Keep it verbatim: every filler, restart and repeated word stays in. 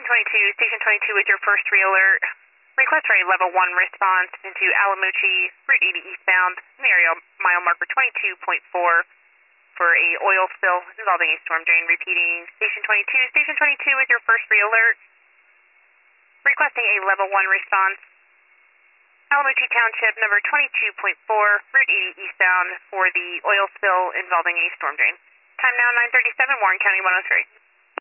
twenty-two, Station twenty-two with your first re-alert. Request for a level one response into Alamucci, Route eighty eastbound, in the area mile marker twenty-two point four for a oil spill involving a storm drain. Repeating, Station twenty-two, Station twenty-two with your first re-alert. Requesting a level one response. Alamucci Township, number twenty-two point four, Route eighty eastbound for the oil spill involving a storm drain. Time now nine thirty-seven, Warren County one oh three.